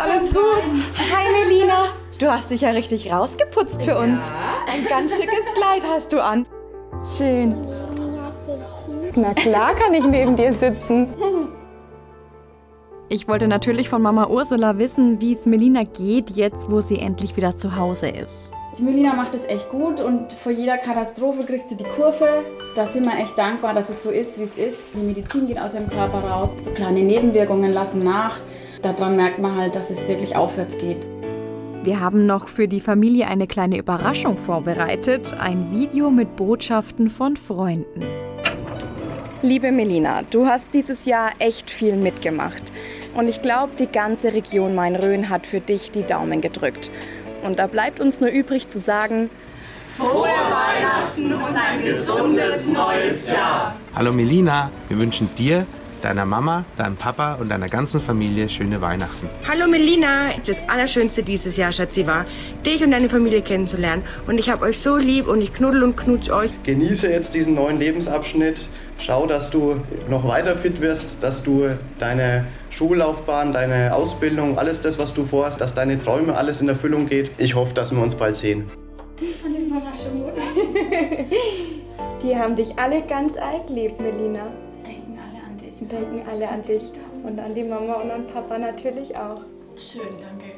Alles gut. Hi Melina. Du hast dich ja richtig rausgeputzt für uns. Ein ganz schickes Kleid hast du an. Schön. Na klar kann ich neben dir sitzen. Ich wollte natürlich von Mama Ursula wissen, wie es Melina geht, jetzt wo sie endlich wieder zu Hause ist. Die Melina macht es echt gut und vor jeder Katastrophe kriegt sie die Kurve. Da sind wir echt dankbar, dass es so ist, wie es ist. Die Medizin geht aus ihrem Körper raus. So kleine Nebenwirkungen lassen nach. Daran merkt man halt, dass es wirklich aufwärts geht. Wir haben noch für die Familie eine kleine Überraschung vorbereitet. Ein Video mit Botschaften von Freunden. Liebe Melina, du hast dieses Jahr echt viel mitgemacht. Und ich glaube, die ganze Region Main-Rhön hat für dich die Daumen gedrückt. Und da bleibt uns nur übrig zu sagen: Frohe Weihnachten und ein gesundes neues Jahr! Hallo Melina, wir wünschen dir, deiner Mama, deinem Papa und deiner ganzen Familie schöne Weihnachten. Hallo Melina, das Allerschönste dieses Jahr, Schatzi, war, dich und deine Familie kennenzulernen. Und ich habe euch so lieb und ich knuddel und knutsch euch. Genieße jetzt diesen neuen Lebensabschnitt. Schau, dass du noch weiter fit wirst, dass du deine Schullaufbahn, deine Ausbildung, alles das, was du vorhast, dass deine Träume alles in Erfüllung geht. Ich hoffe, dass wir uns bald sehen. Die haben dich alle ganz arg lieb, Melina. Denken alle an dich. Denken alle an dich und an die Mama und an Papa natürlich auch. Schön, danke.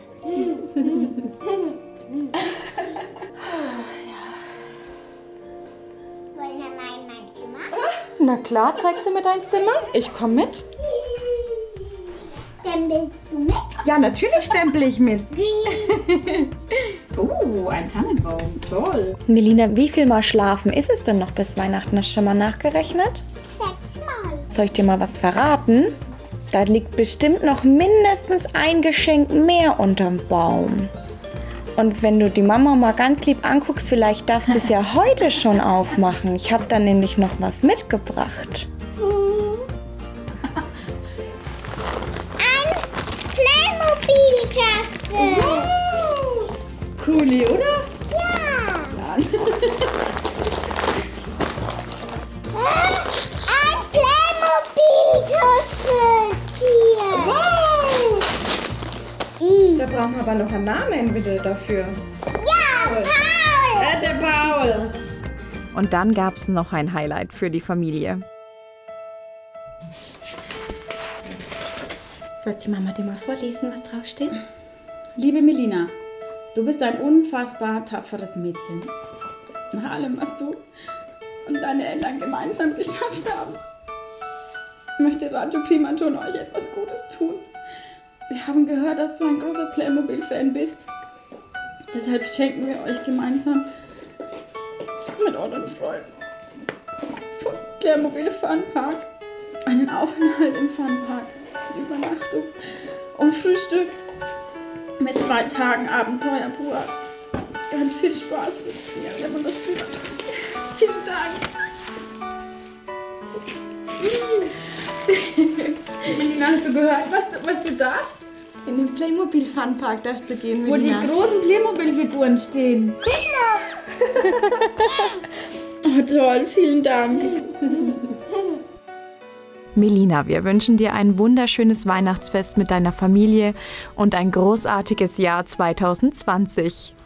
Wollen wir mal in mein Zimmer? Na klar, zeigst du mir dein Zimmer? Ich komm mit. Stempelst du mit? Ja, natürlich stempel ich mit. Ein Tannenbaum. Toll. Melina, wie viel Mal schlafen ist es denn noch bis Weihnachten? Hast du schon mal nachgerechnet? 6 Mal. Soll ich dir mal was verraten? Da liegt bestimmt noch mindestens ein Geschenk mehr unterm Baum. Und wenn du die Mama mal ganz lieb anguckst, vielleicht darfst du es ja heute schon aufmachen. Ich habe da nämlich noch was mitgebracht. Eine Playmobil-Tasse. Cooli, oder? Ja. Ein Playmobil-Tasse. Hier. Da brauchen wir aber noch einen Namen bitte dafür. Ja, Paul. Der Paul. Und dann gab es noch ein Highlight für die Familie. Soll die Mama dir mal vorlesen, was draufsteht? Liebe Melina, du bist ein unfassbar tapferes Mädchen. Nach allem, was du und deine Eltern gemeinsam geschafft haben, möchte Radio Primaton euch etwas Gutes tun. Wir haben gehört, dass du ein großer Playmobil-Fan bist. Deshalb schenken wir euch gemeinsam mit euren Freunden vom Playmobil Funpark einen Aufenthalt im Funpark, Übernachtung und Frühstück mit 2 Tagen Abenteuer pur. Ganz viel Spaß wünschen wir und das Primaton. Vielen Dank. Melina, hast du gehört, was du darfst? In den Playmobil Funpark darfst du gehen, Wo die Melina. großen Playmobil-Figuren stehen. Oh toll, vielen Dank. Melina, wir wünschen dir ein wunderschönes Weihnachtsfest mit deiner Familie und ein großartiges Jahr 2020.